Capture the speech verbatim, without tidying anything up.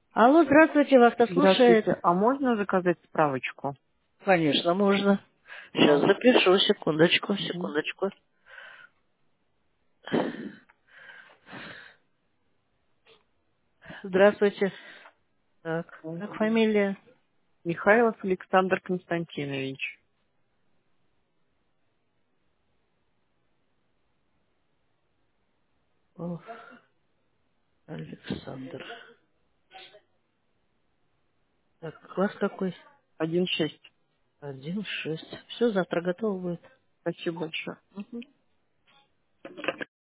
Алло, здравствуйте, вас кто слушает? Здравствуйте. А можно заказать справочку? Конечно, можно. Сейчас Да. запишу, секундочку, Мгм. секундочку. Здравствуйте. Так, как Мгм. фамилия? Михайлов Александр Константинович. О, Александр. Так, класс какой? Один шесть. Один, шесть. Все, завтра готово будет. Спасибо большое. Мгм.